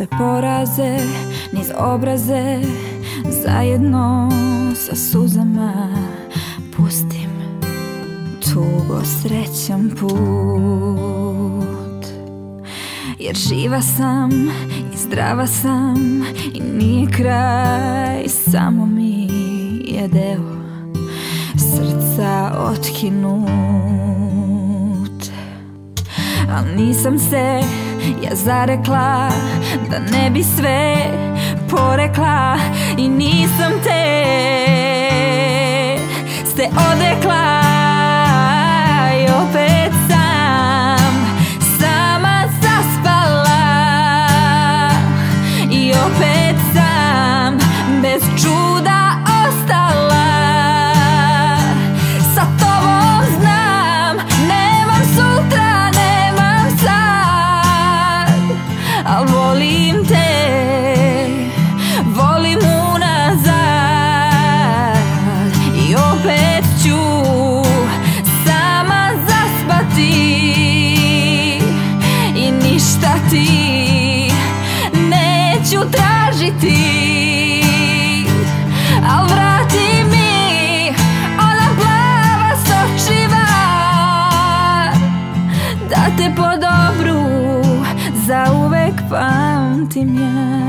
sve poraze, niz obraze, zajedno sa suzama pustim tugo srećan put. Jer živa sam i zdrava sam i nije kraj, samo mi je deo srca otkinut. Al nisam se ja zarekla da ne bi sve porekla i nisam te se odrekla. I opet sam sama zaspala i opet sam bez čuda ostala. Sa tobom znam, nemam sutra, nemam sad, al volim te, volim unazad. I opet ću sama zaspati i ništa ti neću tražiti. Al vrati mi ona plava sočiva, da te po dobru zauvek pamtim ja.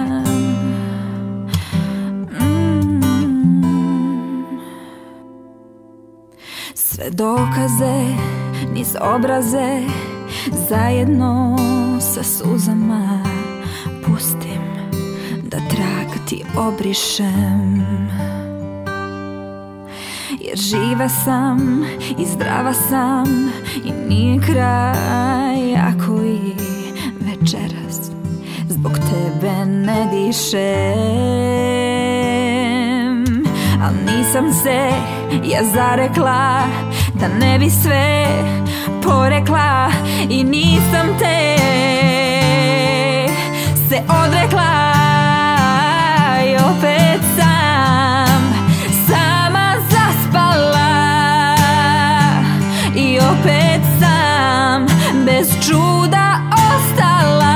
Sve dokaze, niz obraze, zajedno sa suzama pustim da trag ti obrišem. Jer živa sam i zdrava sam i nije kraj, ako i večeras zbog tebe ne dišem. Al nisam se ja zarekla da ne bi sve porekla i nisam te se odrekla. I opet sam sama zaspala i opet sam bez čuda ostala.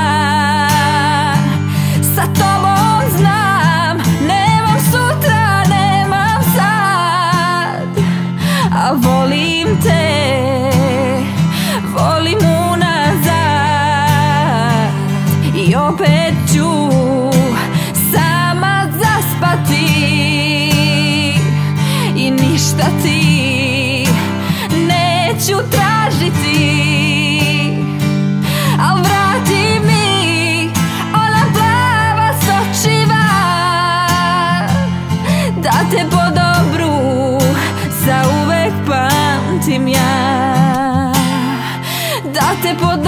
Sa tobom znam, nemam sutra, nemam sad, a volim te, volim unazad. I opet ću sama zaspati i ništa ti neću tražiti. Al vrati mi ona plava sočiva, da te po dobru zauvek pamtim ja. Da te po dobru